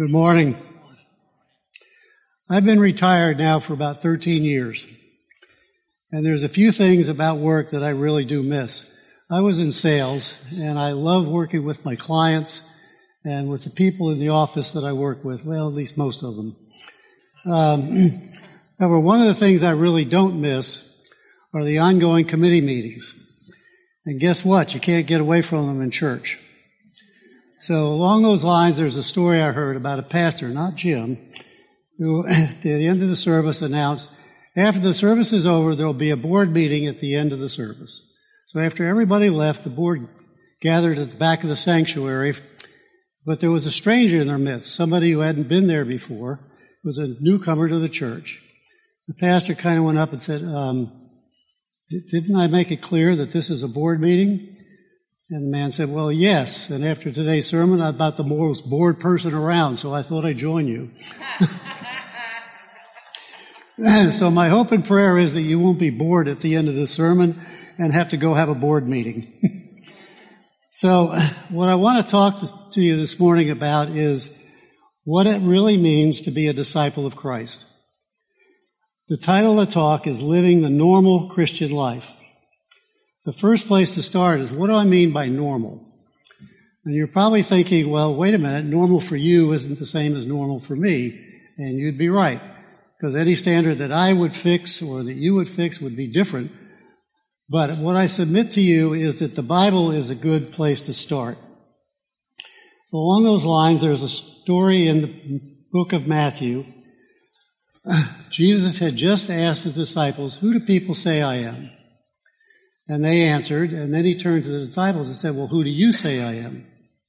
Good morning. I've been retired now for about 13 years, and there's a few things about work that I really do miss. I was in sales, and I love working with my clients and with the people in the office that I work with, well, at least most of them. However, one of the things I really don't miss are the ongoing committee meetings. And guess what? You can't get away from them in church. So along those lines, there's a story I heard about a pastor, not Jim, who at the end of the service announced, after the service is over, there'll be a board meeting at the end of the service. So after everybody left, the board gathered at the back of the sanctuary, but there was a stranger in their midst, somebody who hadn't been there before, was a newcomer to the church. The pastor kind of went up and said, didn't I make it clear that this is a board meeting? And the man said, well, yes, and after today's sermon, I'm about the most bored person around, so I thought I'd join you. So my hope and prayer is that you won't be bored at the end of this sermon and have to go have a board meeting. So what I want to talk to you this morning about is what it really means to be a disciple of Christ. The title of the talk is Living the Normal Christian Life. The first place to start is, what do I mean by normal? And you're probably thinking, well, wait a minute, normal for you isn't the same as normal for me. And you'd be right, because any standard that I would fix or that you would fix would be different. But what I submit to you is that the Bible is a good place to start. So along those lines, there's a story in the book of Matthew. Jesus had just asked the disciples, who do people say I am? And they answered, and then he turned to the disciples and said, well, who do you say I am?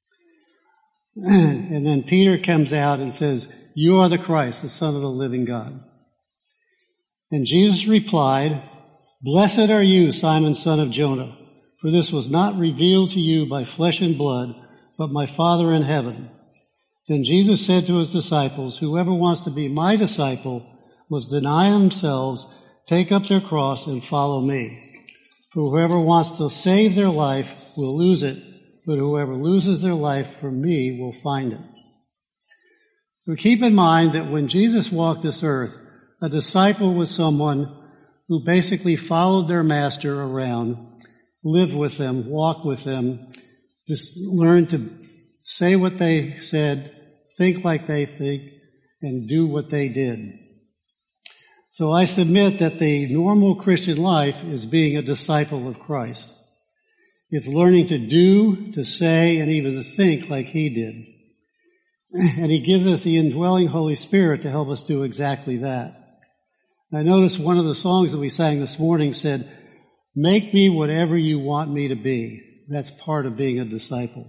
And then Peter comes out and says, you are the Christ, the Son of the living God. And Jesus replied, blessed are you, Simon, son of Jonah, for this was not revealed to you by flesh and blood, but my Father in heaven. Then Jesus said to his disciples, whoever wants to be my disciple must deny themselves, take up their cross, and follow me. For whoever wants to save their life will lose it, but whoever loses their life for me will find it. So keep in mind that when Jesus walked this earth, a disciple was someone who basically followed their master around, lived with them, walked with them, just learned to say what they said, think like they think, and do what they did. So I submit that the normal Christian life is being a disciple of Christ. It's learning to do, to say, and even to think like he did. And he gives us the indwelling Holy Spirit to help us do exactly that. I noticed one of the songs that we sang this morning said, make me whatever you want me to be. That's part of being a disciple.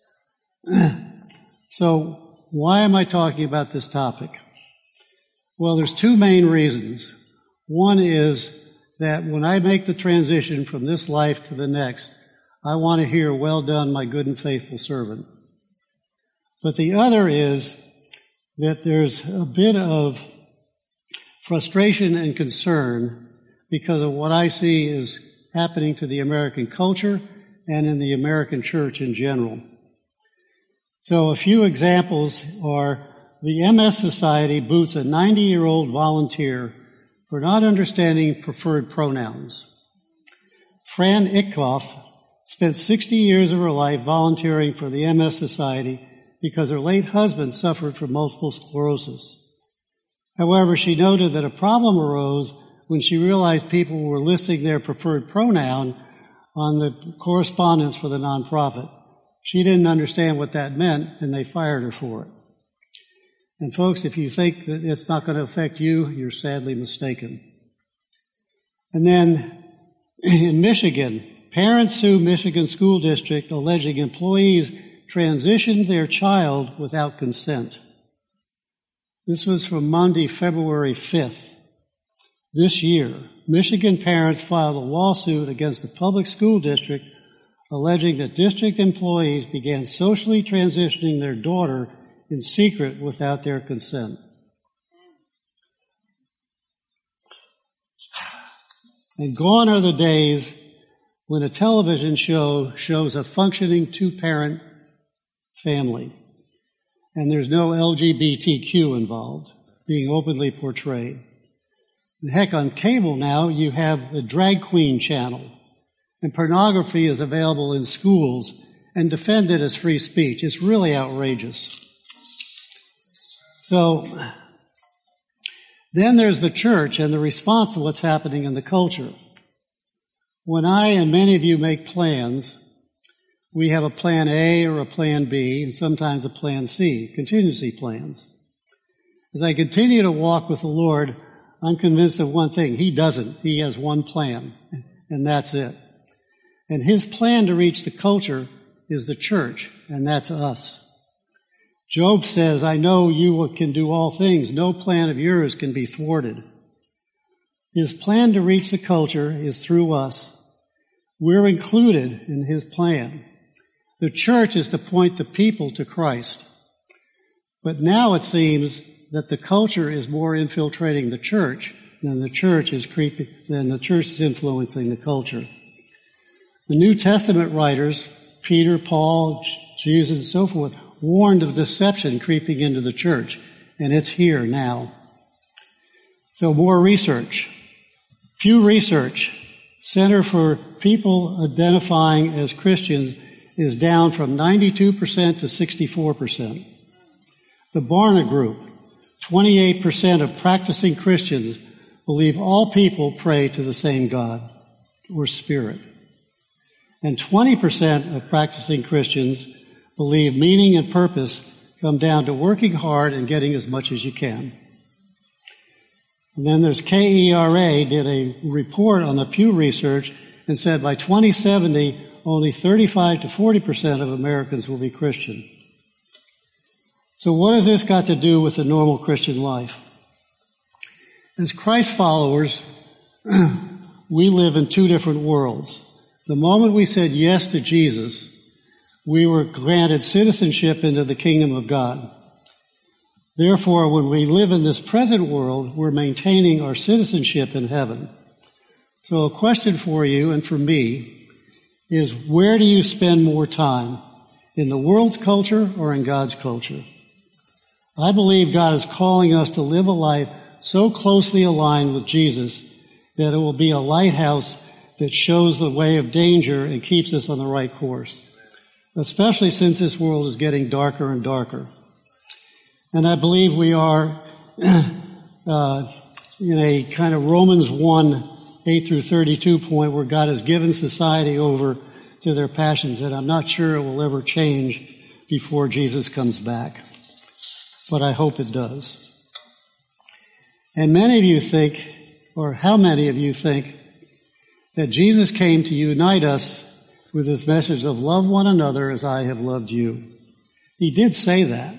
So why am I talking about this topic? Well, there's two main reasons. One is that when I make the transition from this life to the next, I want to hear, well done, my good and faithful servant. But the other is that there's a bit of frustration and concern because of what I see is happening to the American culture and in the American church in general. So a few examples are the MS Society boots a 90-year-old volunteer for not understanding preferred pronouns. Fran Itkoff spent 60 years of her life volunteering for the MS Society because her late husband suffered from multiple sclerosis. However, she noted that a problem arose when she realized people were listing their preferred pronoun on the correspondence for the nonprofit. She didn't understand what that meant, and they fired her for it. And folks, if you think that it's not going to affect you, you're sadly mistaken. And then in Michigan, parents sue Michigan School District alleging employees transitioned their child without consent. This was from Monday, February 5th. This year, Michigan parents filed a lawsuit against the public school district alleging that district employees began socially transitioning their daughter in secret without their consent. And gone are the days when a television show shows a functioning two-parent family. and there's no LGBTQ involved, being openly portrayed. And heck, on cable now, you have the drag queen channel, and pornography is available in schools and defended as free speech. It's really outrageous. So, then there's the church and the response to what's happening in the culture. When I and many of you make plans, we have a plan A or a plan B, and sometimes a plan C, contingency plans. As I continue to walk with the Lord, I'm convinced of one thing. He doesn't. He has one plan, and that's it. And his plan to reach the culture is the church, and that's us. Job says, I know you can do all things. No plan of yours can be thwarted. His plan to reach the culture is through us. We're included in his plan. The church is to point the people to Christ. But now it seems that the culture is more infiltrating the church than the church is influencing the culture. The New Testament writers, Peter, Paul, Jesus, and so forth, warned of deception creeping into the church, and it's here now. So more research. Pew Research, Center for People Identifying as Christians, is down from 92% to 64%. The Barna Group, 28% of practicing Christians believe all people pray to the same God or Spirit. And 20% of practicing Christians believe meaning and purpose come down to working hard and getting as much as you can. And then there's KERA did a report on the Pew Research and said by 2070, only 35 to 40% of Americans will be Christian. So what has this got to do with the normal Christian life? As Christ followers, we live in two different worlds. The moment we said yes to Jesus, we were granted citizenship into the kingdom of God. Therefore, when we live in this present world, we're maintaining our citizenship in heaven. So a question for you and for me is, where do you spend more time? In the world's culture or in God's culture? I believe God is calling us to live a life so closely aligned with Jesus that it will be a lighthouse that shows the way of danger and keeps us on the right course, especially since this world is getting darker and darker. And I believe we are in a kind of Romans 1, 8 through 32 point where God has given society over to their passions that I'm not sure it will ever change before Jesus comes back. But I hope it does. And many of you think, or how many of you think, that Jesus came to unite us with this message of love one another as I have loved you. He did say that.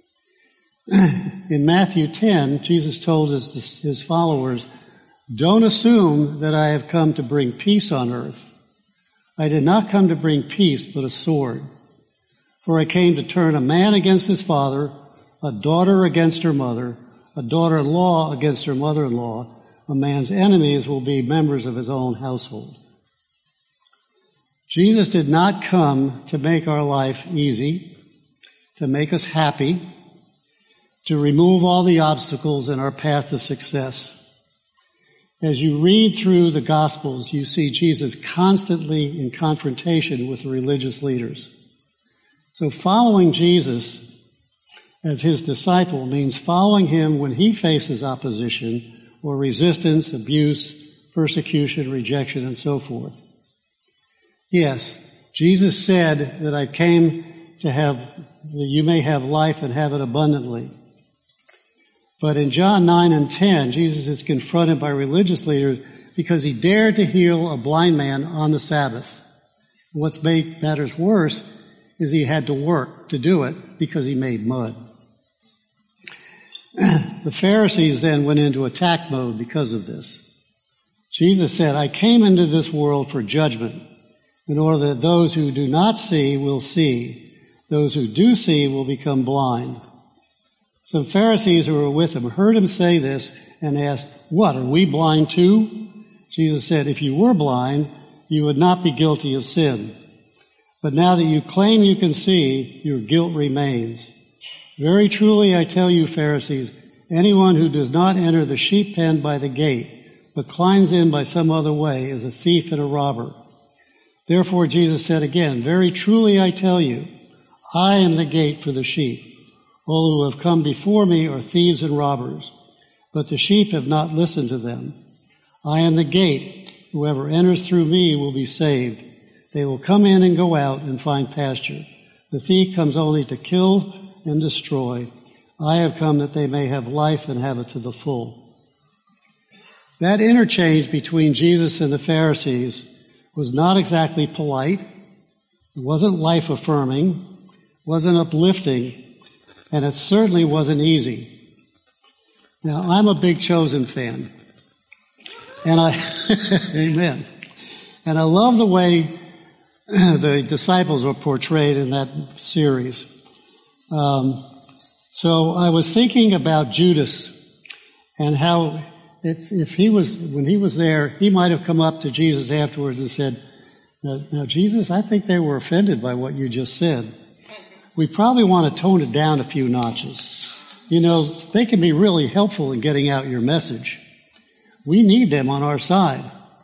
In Matthew 10, Jesus told his followers, don't assume that I have come to bring peace on earth. I did not come to bring peace, but a sword. For I came to turn a man against his father, a daughter against her mother, a daughter-in-law against her mother-in-law. A man's enemies will be members of his own household. Jesus did not come to make our life easy, to make us happy, to remove all the obstacles in our path to success. As you read through the Gospels, you see Jesus constantly in confrontation with the religious leaders. So following Jesus as his disciple means following him when he faces opposition or resistance, abuse, persecution, rejection, and so forth. Yes, Jesus said that I came to have, that you may have life and have it abundantly. But in John 9 and 10, Jesus is confronted by religious leaders because he dared to heal a blind man on the Sabbath. What's made matters worse is he had to work to do it because he made mud. The Pharisees then went into attack mode because of this. Jesus said, I came into this world for judgment, in order that those who do not see will see, those who do see will become blind. Some Pharisees who were with him heard him say this and asked, what, are we blind too? Jesus said, if you were blind, you would not be guilty of sin. But now that you claim you can see, your guilt remains. Very truly I tell you, Pharisees, anyone who does not enter the sheep pen by the gate, but climbs in by some other way, is a thief and a robber. Therefore Jesus said again, very truly I tell you, I am the gate for the sheep. All who have come before me are thieves and robbers, but the sheep have not listened to them. I am the gate. Whoever enters through me will be saved. They will come in and go out and find pasture. The thief comes only to kill and destroy. I have come that they may have life and have it to the full. That interchange between Jesus and the Pharisees was not exactly polite. It wasn't life-affirming, wasn't uplifting, and it certainly wasn't easy. Now, I'm a big Chosen fan. And amen. And I love the way the disciples were portrayed in that series. So I was thinking about Judas and how if he was, when he was there, he might have come up to Jesus afterwards and said, now Jesus, I think they were offended by what you just said. We probably want to tone it down a few notches. You know, they can be really helpful in getting out your message. We need them on our side.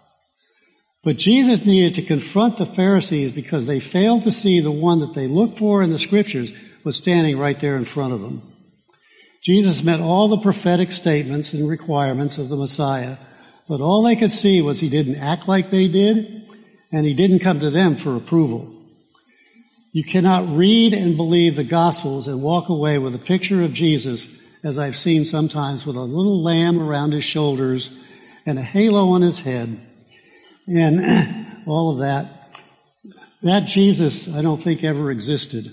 But Jesus needed to confront the Pharisees because they failed to see the one that they looked for in the Scriptures was standing right there in front of them. Jesus met all the prophetic statements and requirements of the Messiah, but all they could see was he didn't act like they did, and he didn't come to them for approval. You cannot read and believe the Gospels and walk away with a picture of Jesus, as I've seen sometimes, with a little lamb around his shoulders and a halo on his head and all of that. That Jesus, I don't think, ever existed.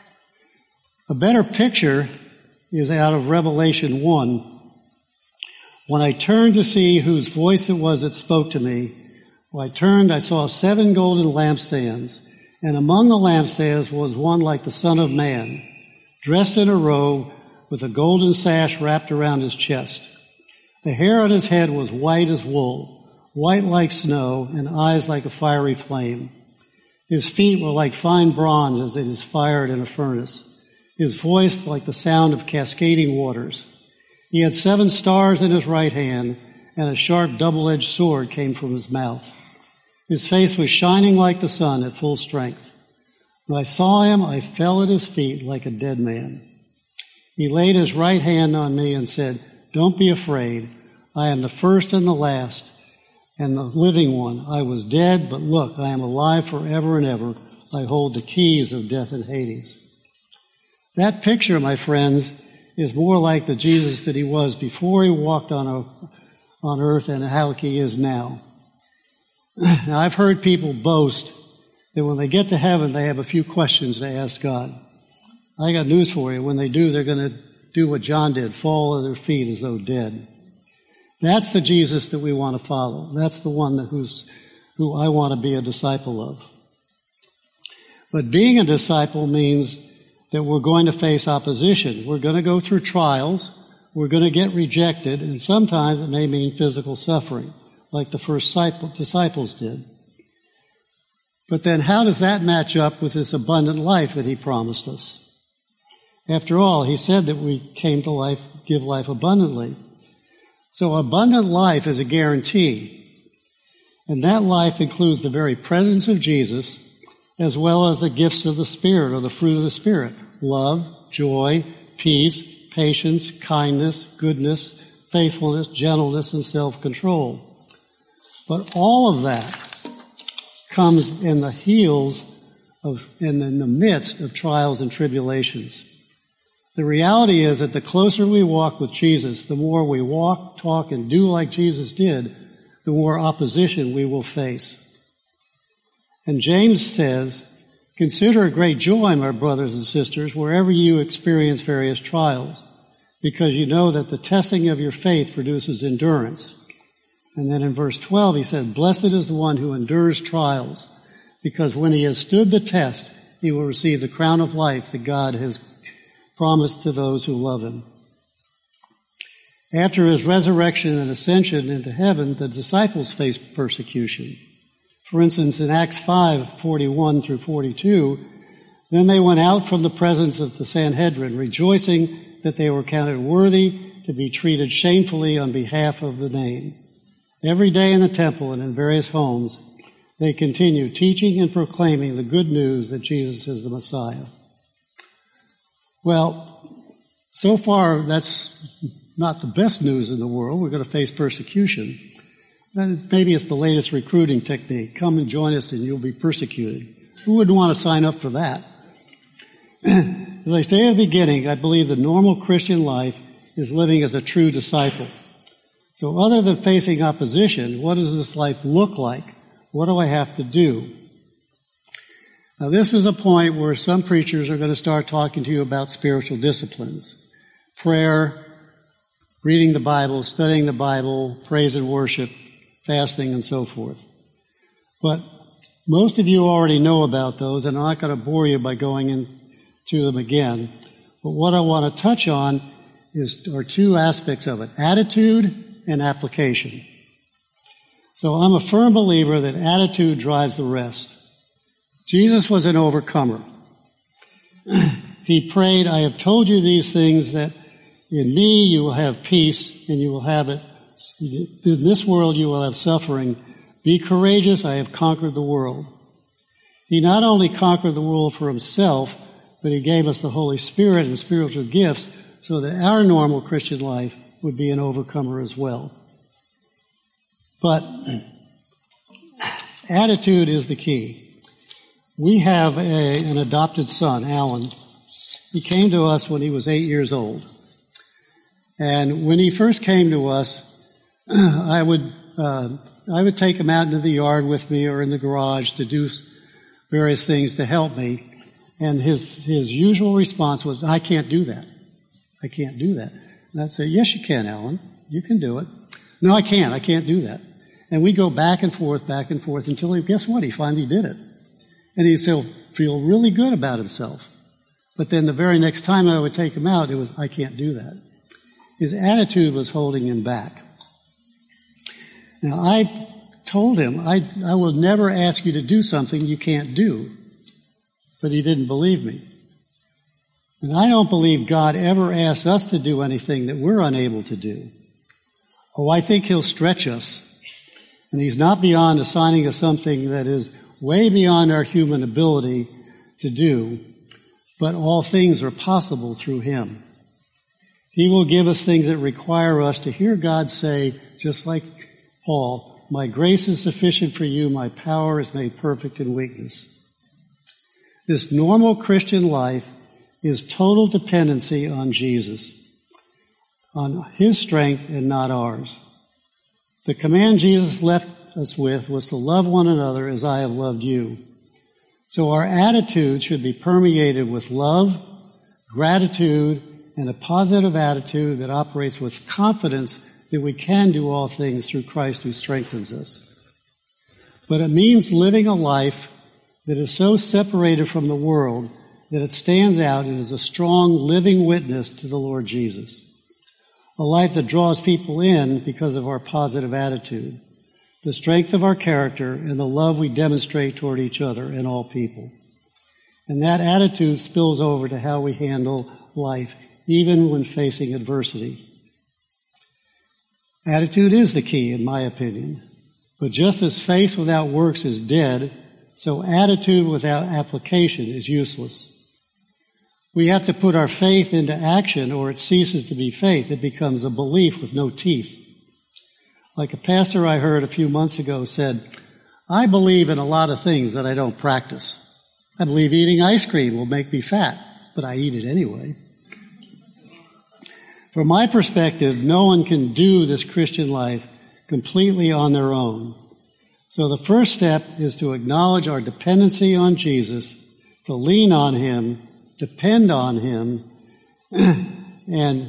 A better picture is out of Revelation 1. When I turned to see whose voice it was that spoke to me, when I turned, I saw 7 golden lampstands, and among the lampstands was one like the Son of Man, dressed in a robe with a golden sash wrapped around his chest. The hair on his head was white as wool, white like snow, and eyes like a fiery flame. His feet were like fine bronze as it is fired in a furnace. His voice like the sound of cascading waters. He had 7 stars in his right hand, and a sharp double-edged sword came from his mouth. His face was shining like the sun at full strength. When I saw him, I fell at his feet like a dead man. He laid his right hand on me and said, "Don't be afraid. I am the first and the last, and the living one. I was dead, but look, I am alive forever and ever. I hold the keys of death and Hades." That picture, my friends, is more like the Jesus that he was before he walked on earth and how he is now. Now, I've heard people boast that when they get to heaven, they have a few questions to ask God. I got news for you. When they do, they're going to do what John did, fall at their feet as though dead. That's the Jesus that we want to follow. That's the one who I want to be a disciple of. But being a disciple means that we're going to face opposition. We're going to go through trials. We're going to get rejected, and sometimes it may mean physical suffering, like the first disciples did. But then how does that match up with this abundant life that he promised us? After all, he said that we came to give life abundantly. So abundant life is a guarantee. And that life includes the very presence of Jesus, as well as the gifts of the Spirit, or the fruit of the Spirit: love, joy, peace, patience, kindness, goodness, faithfulness, gentleness, and self-control. But all of that comes in the in the midst of trials and tribulations. The reality is that the closer we walk with Jesus, the more we walk, talk, and do like Jesus did, the more opposition we will face. And James says, "Consider it great joy, my brothers and sisters, wherever you experience various trials, because you know that the testing of your faith produces endurance." And then in verse 12 he said, "Blessed is the one who endures trials, because when he has stood the test, he will receive the crown of life that God has promised to those who love him." After his resurrection and ascension into heaven, the disciples faced persecution. For instance, in Acts 5:41 through 42, Then they went out from the presence of the Sanhedrin, rejoicing that they were counted worthy to be treated shamefully on behalf of the name. Every day in the temple and in various homes, they continued teaching and proclaiming the good news that Jesus is the Messiah. Well, so far that's not the best news in the world. We're going to face persecution. Maybe it's the latest recruiting technique. Come and join us and you'll be persecuted. Who wouldn't want to sign up for that? As I say at the beginning, I believe the normal Christian life is living as a true disciple. So other than facing opposition, what does this life look like? What do I have to do? Now this is a point where some preachers are going to start talking to you about spiritual disciplines. Prayer, reading the Bible, studying the Bible, praise and worship, fasting, and so forth. But most of you already know about those, and I'm not going to bore you by going into them again. But what I want to touch on are two aspects of it, attitude and application. So I'm a firm believer that attitude drives the rest. Jesus was an overcomer. He prayed, I have told you these things that in me you will have peace and you will have it. In this world you will have suffering. Be courageous, I have conquered the world. He not only conquered the world for himself, but he gave us the Holy Spirit and spiritual gifts so that our normal Christian life would be an overcomer as well. But attitude is the key. We have an adopted son, Alan. He came to us when he was 8 years old. And when he first came to us, I would take him out into the yard with me or in the garage to do various things to help me. And his usual response was, I can't do that. I can't do that. And I'd say, yes, you can, Alan. You can do it. No, I can't do that. And we go back and forth until guess what? He finally did it. And he'd feel really good about himself. But then the very next time I would take him out, it was, I can't do that. His attitude was holding him back. Now, I told him, I will never ask you to do something you can't do. But he didn't believe me. And I don't believe God ever asks us to do anything that we're unable to do. Oh, I think he'll stretch us. And he's not beyond assigning us something that is way beyond our human ability to do. But all things are possible through him. He will give us things that require us to hear God say, just like Paul, my grace is sufficient for you, my power is made perfect in weakness. This normal Christian life is total dependency on Jesus, on his strength and not ours. The command Jesus left us with was to love one another as I have loved you. So our attitude should be permeated with love, gratitude, and a positive attitude that operates with confidence that we can do all things through Christ who strengthens us. But it means living a life that is so separated from the world that it stands out and is a strong living witness to the Lord Jesus. A life that draws people in because of our positive attitude, the strength of our character, and the love we demonstrate toward each other and all people. And that attitude spills over to how we handle life, even when facing adversity. Attitude is the key, in my opinion. But just as faith without works is dead, so attitude without application is useless. We have to put our faith into action or it ceases to be faith. It becomes a belief with no teeth. Like a pastor I heard a few months ago said, I believe in a lot of things that I don't practice. I believe eating ice cream will make me fat, but I eat it anyway. From my perspective, no one can do this Christian life completely on their own. So the first step is to acknowledge our dependency on Jesus, to lean on him, depend on him, and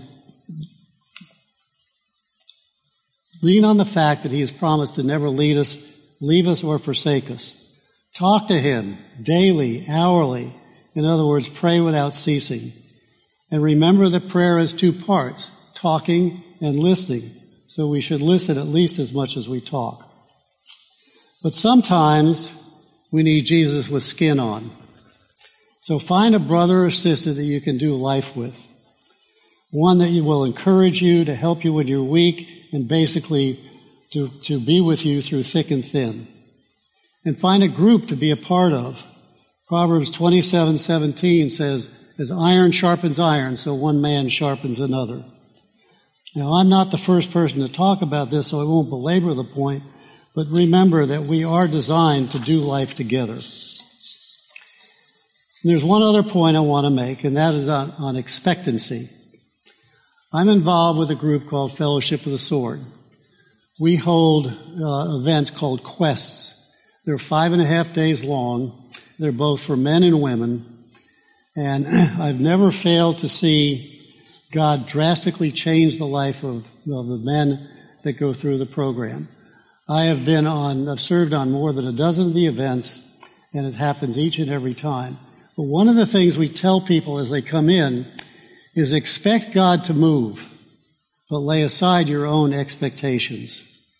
lean on the fact that he has promised to never leave us, or forsake us. Talk to him daily, hourly. In other words, pray without ceasing. And remember that prayer has two parts, talking and listening. So we should listen at least as much as we talk. But sometimes we need Jesus with skin on. So find a brother or sister that you can do life with. One that will encourage you, to help you when you're weak, and basically to be with you through thick and thin. And find a group to be a part of. Proverbs 27:17 says, as iron sharpens iron, so one man sharpens another. Now, I'm not the first person to talk about this, so I won't belabor the point, but remember that we are designed to do life together. And there's one other point I want to make, and that is on expectancy. I'm involved with a group called Fellowship of the Sword. We hold events called quests. They're 5.5 days long. They're both for men and women. And I've never failed to see God drastically change the life of the men that go through the program. I've served on more than a dozen of the events, and it happens each and every time. But one of the things we tell people as they come in is expect God to move, but lay aside your own expectations.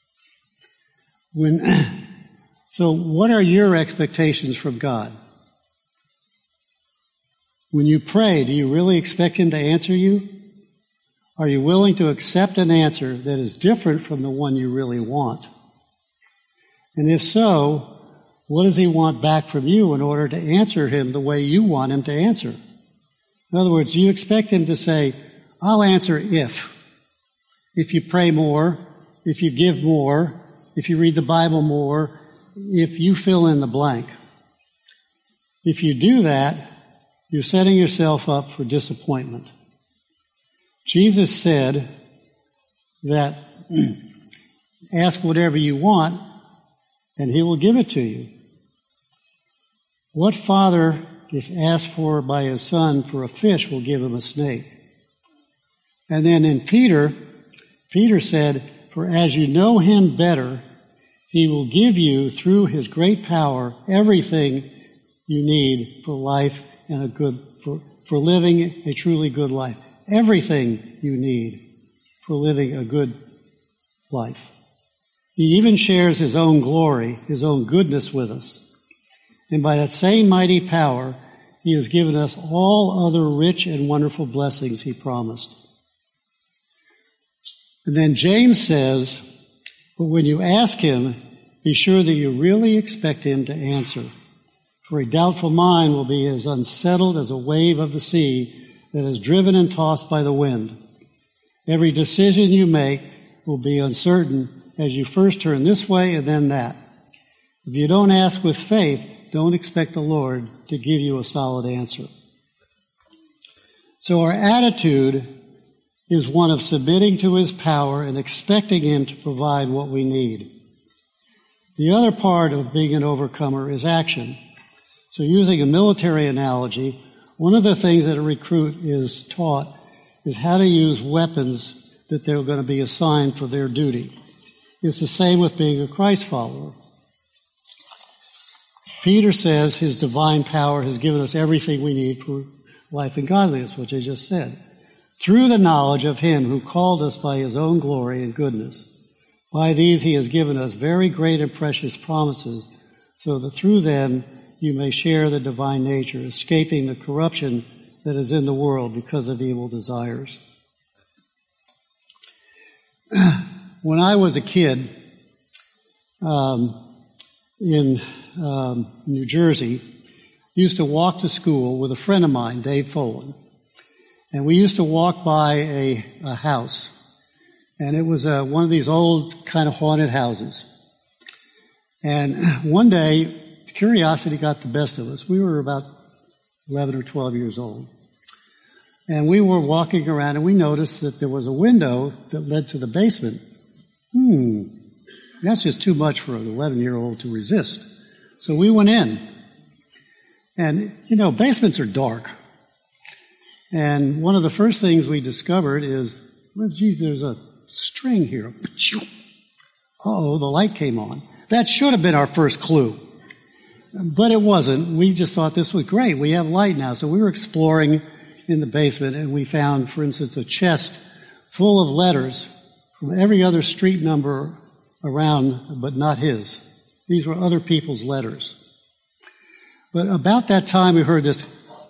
So what are your expectations from God? When you pray, do you really expect Him to answer you? Are you willing to accept an answer that is different from the one you really want? And if so, what does He want back from you in order to answer Him the way you want Him to answer? In other words, do you expect Him to say, I'll answer if you pray more, if you give more, if you read the Bible more, if you fill in the blank. If you do that, you're setting yourself up for disappointment. Jesus said that ask whatever you want and He will give it to you. What father, if asked for by his son for a fish, will give him a snake? And then in Peter said, for as you know Him better, He will give you through His great power everything you need for life and for living a truly good life. Everything you need for living a good life. He even shares His own glory, His own goodness with us. And by that same mighty power, He has given us all other rich and wonderful blessings He promised. And then James says, but when you ask Him, be sure that you really expect Him to answer. For a doubtful mind will be as unsettled as a wave of the sea that is driven and tossed by the wind. Every decision you make will be uncertain as you first turn this way and then that. If you don't ask with faith, don't expect the Lord to give you a solid answer. So our attitude is one of submitting to His power and expecting Him to provide what we need. The other part of being an overcomer is action. So using a military analogy, one of the things that a recruit is taught is how to use weapons that they're going to be assigned for their duty. It's the same with being a Christ follower. Peter says His divine power has given us everything we need for life and godliness, which I just said, through the knowledge of Him who called us by His own glory and goodness. By these He has given us very great and precious promises, so that through them you may share the divine nature, escaping the corruption that is in the world because of evil desires. When I was a kid in New Jersey, I used to walk to school with a friend of mine, Dave Folan. And we used to walk by a house. And it was one of these old kind of haunted houses. And one day, curiosity got the best of us. We were about 11 or 12 years old. And we were walking around and we noticed that there was a window that led to the basement. That's just too much for an 11-year-old to resist. So we went in. And, basements are dark. And one of the first things we discovered is, there's a string here. Uh-oh, the light came on. That should have been our first clue. But it wasn't. We just thought this was great. We have light now. So we were exploring in the basement and we found, for instance, a chest full of letters from every other street number around, but not his. These were other people's letters. But about that time we heard this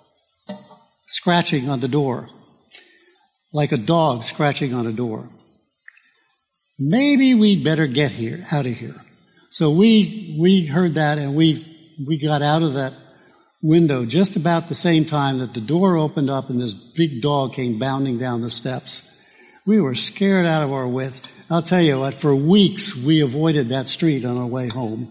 scratching on the door, like a dog scratching on a door. Maybe we'd better get out of here. So we heard that, and we got out of that window just about the same time that the door opened up and this big dog came bounding down the steps. We were scared out of our wits. I'll tell you what, for weeks we avoided that street on our way home.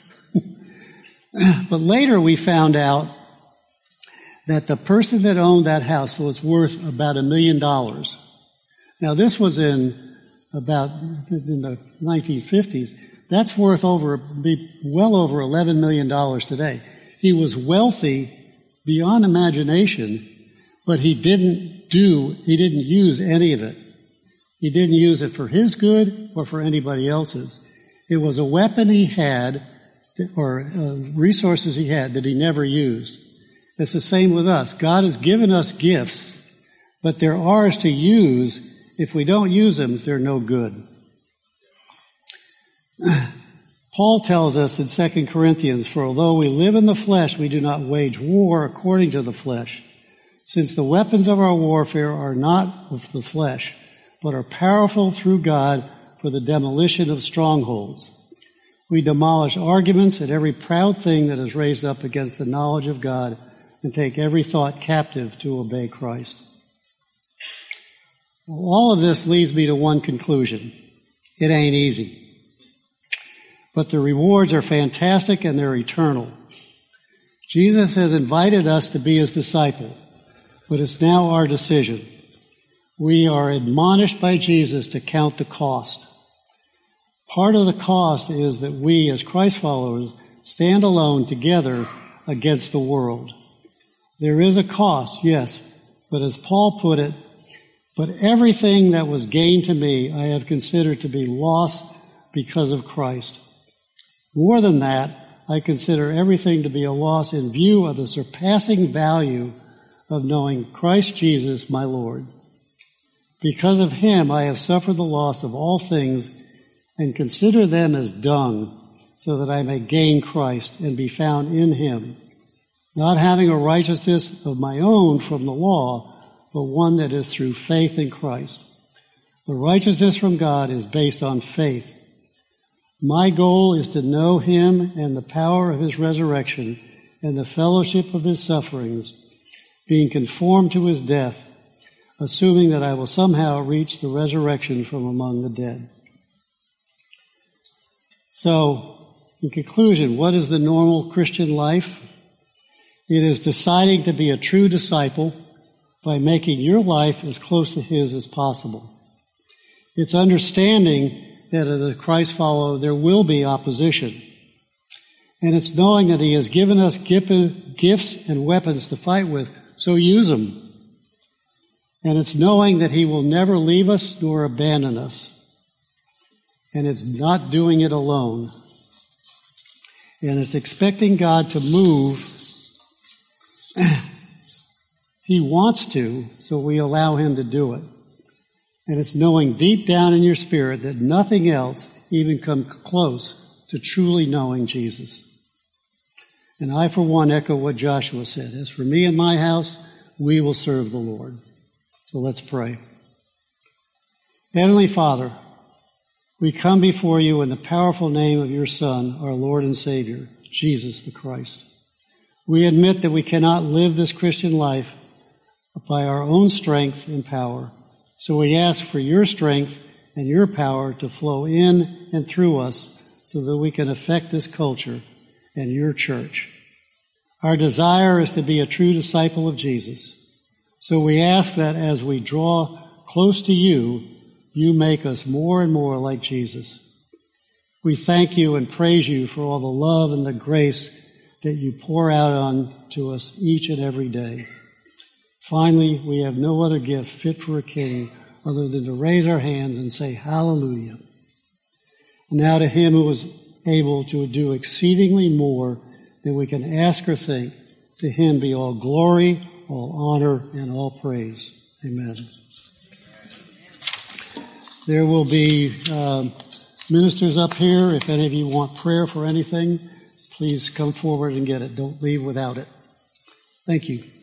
But later we found out that the person that owned that house was worth about $1 million. Now this was in the 1950s. That's worth well over $11 million today. He was wealthy beyond imagination, but he didn't use any of it. He didn't use it for his good or for anybody else's. It was a weapon he had, or resources he had that he never used. It's the same with us. God has given us gifts, but they're ours to use. If we don't use them, they're no good. Paul tells us in 2 Corinthians, "For although we live in the flesh, we do not wage war according to the flesh, since the weapons of our warfare are not of the flesh, but are powerful through God for the demolition of strongholds. We demolish arguments and every proud thing that is raised up against the knowledge of God, and take every thought captive to obey Christ." Well, all of this leads me to one conclusion. It ain't easy. But the rewards are fantastic and they're eternal. Jesus has invited us to be his disciple, but it's now our decision. We are admonished by Jesus to count the cost. Part of the cost is that we, as Christ followers, stand alone together against the world. There is a cost, yes, but as Paul put it, "But everything that was gained to me I have considered to be loss because of Christ. More than that, I consider everything to be a loss in view of the surpassing value of knowing Christ Jesus my Lord. Because of him I have suffered the loss of all things and consider them as dung, so that I may gain Christ and be found in him, not having a righteousness of my own from the law, but one that is through faith in Christ. The righteousness from God is based on faith. My goal is to know him and the power of his resurrection and the fellowship of his sufferings, being conformed to his death, assuming that I will somehow reach the resurrection from among the dead." So, in conclusion, what is the normal Christian life? It is deciding to be a true disciple by making your life as close to his as possible. It's understanding that as a Christ follower there will be opposition. And it's knowing that he has given us gifts and weapons to fight with, so use them. And it's knowing that he will never leave us nor abandon us. And it's not doing it alone. And it's expecting God to move. He wants to, so we allow him to do it. And it's knowing deep down in your spirit that nothing else even comes close to truly knowing Jesus. And I, for one, echo what Joshua said. As for me and my house, we will serve the Lord. So let's pray. Heavenly Father, we come before you in the powerful name of your Son, our Lord and Savior, Jesus the Christ. We admit that we cannot live this Christian life by our own strength and power. So we ask for your strength and your power to flow in and through us so that we can affect this culture and your church. Our desire is to be a true disciple of Jesus. So we ask that as we draw close to you, you make us more and more like Jesus. We thank you and praise you for all the love and the grace that you pour out on to us each and every day. Finally, we have no other gift fit for a king other than to raise our hands and say hallelujah. And now to him who is able to do exceedingly more than we can ask or think, to him be all glory, all honor, and all praise. Amen. There will be ministers up here. If any of you want prayer for anything, please come forward and get it. Don't leave without it. Thank you.